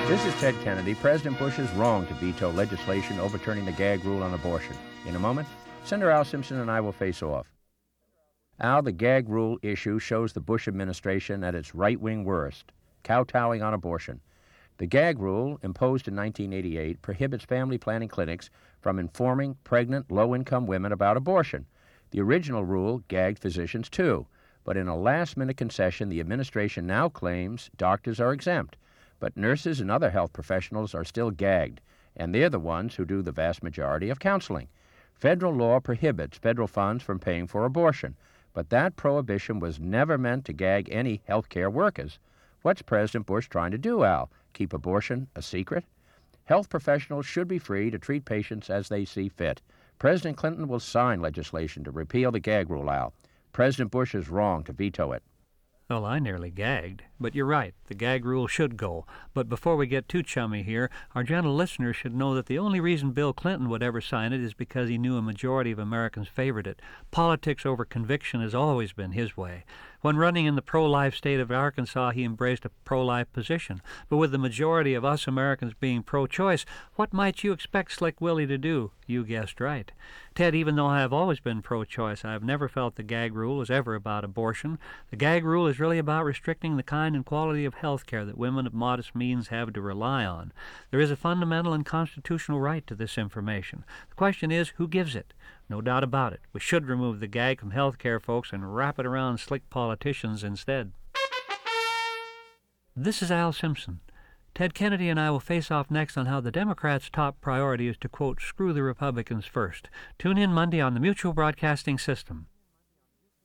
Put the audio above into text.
This is Ted Kennedy. President Bush is wrong to veto legislation overturning the gag rule on abortion. In a moment, Senator Al Simpson and I will face off. Al, the gag rule issue shows the Bush administration at its right-wing worst, kowtowing on abortion. The gag rule, imposed in 1988, prohibits family planning clinics from informing pregnant, low-income women about abortion. The original rule gagged physicians too, but in a last-minute concession, the administration now claims doctors are exempt. But nurses and other health professionals are still gagged, and they're the ones who do the vast majority of counseling. Federal law prohibits federal funds from paying for abortion, but that prohibition was never meant to gag any health care workers. What's President Bush trying to do, Al? Keep abortion a secret? Health professionals should be free to treat patients as they see fit. President Clinton will sign legislation to repeal the gag rule, Al. President Bush is wrong to veto it. Well, I nearly gagged. But you're right, the gag rule should go. But before we get too chummy here, our gentle listeners should know that the only reason Bill Clinton would ever sign it is because he knew a majority of Americans favored it. Politics over conviction has always been his way. When running in the pro-life state of Arkansas, he embraced a pro-life position. But with the majority of us Americans being pro-choice, what might you expect Slick Willie to do? You guessed right. Ted, even though I have always been pro-choice, I have never felt the gag rule was ever about abortion. The gag rule is really about restricting the kind and quality of health care that women of modest means have to rely on. There is a fundamental and constitutional right to this information. The question is, who gives it? No doubt about it. We should remove the gag from health care folks and wrap it around slick politicians instead. This is Al Simpson. Ted Kennedy and I will face off next on how the Democrats' top priority is to, quote, screw the Republicans first. Tune in Monday on the Mutual Broadcasting System.